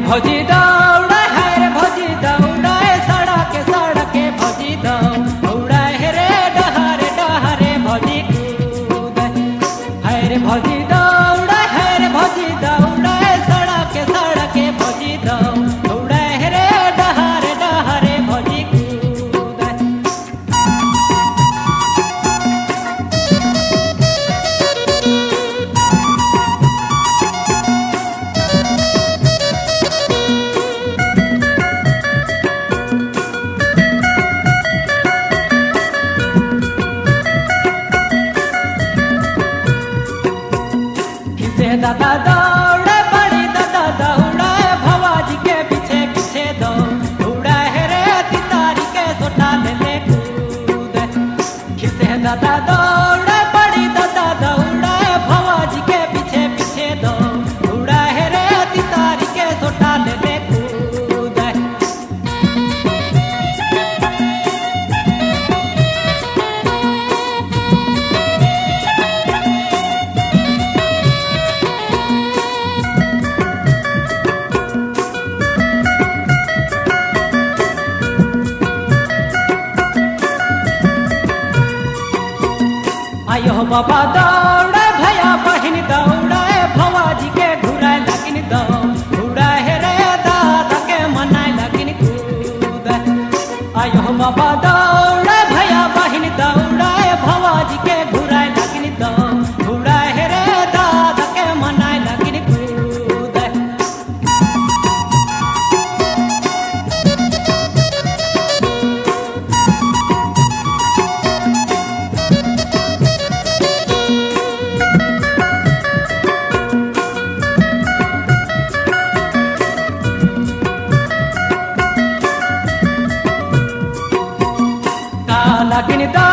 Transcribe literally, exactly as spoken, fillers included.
भौजी दौड़ा है रे भौजी दौड़ा सड़के सड़के भौजी दौड़ा है रे डहरे डहरे भौजी कूद है रे भौजी दौड़ा है रे भौजी दौड़ा सड़के सड़के भौजी दौड़ा है रे डहरे डहरे भौजी कूद। दादा दौड़े बड़ी दादा दौड़ा भवाजी के पीछे पीछे दौड़ा है रे तितारी के सोटा ले ले कूद खिसे दादा दौड़े बड़ी दादा दौड़ा भवाजी के पीछे पीछे दौड़ा है रे तितारी के सोटा ले ले कूद। आयो बाबा दौड़े भैया बहन दौड़े भवाजी के घुरा लगिन दौड़ा है रे दादा के मनाए लगिन कूद आयो बाबा दौड़े भैया बहन दौड़े भवाजी के घुरा लगिन दौड़ा है रे दादा के मनाए लगिन कूद। लगिन